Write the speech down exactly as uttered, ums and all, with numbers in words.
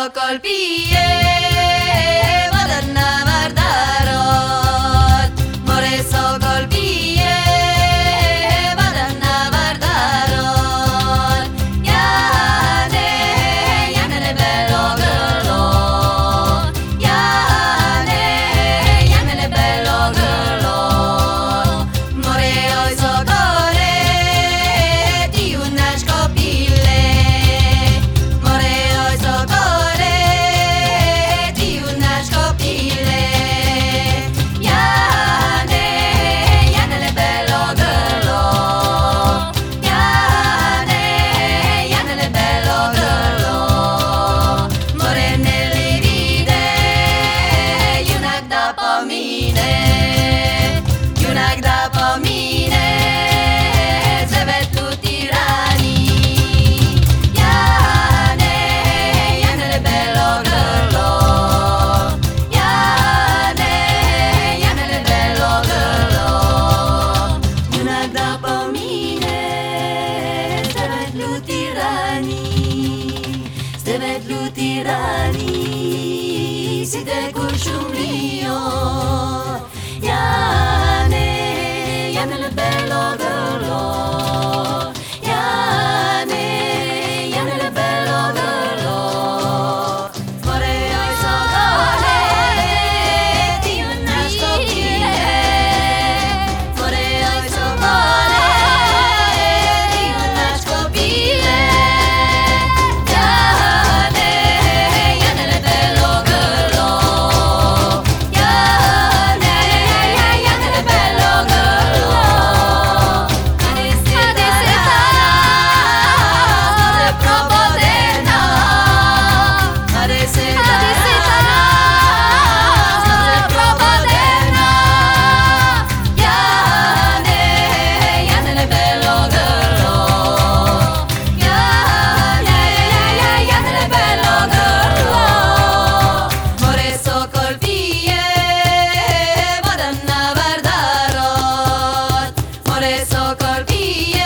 colpie Vadanna vardarot Moreso colpie Vadanna vardarot Yane Yane bello girlo Yane Yane bello girlo Moreo socore Di una scopille Moreo socore Di una scopille Yane Yane bello girlo Yane Yane bello girlo More nelle vide Junak da pomine Junak da pomine Zeve tutti rani Yane Yane bello girlo Yane Yane bello girlo Junak da pomine Zeve tutti rani Zeve tutti rani Si te curciumlio Yane Yane bello girlo Yane Yane bello girlo Moreo socore Di una scopille Moreo socore Di una scopille Yane Yane bello girlo Yane Yane bello girlo Moreso colpie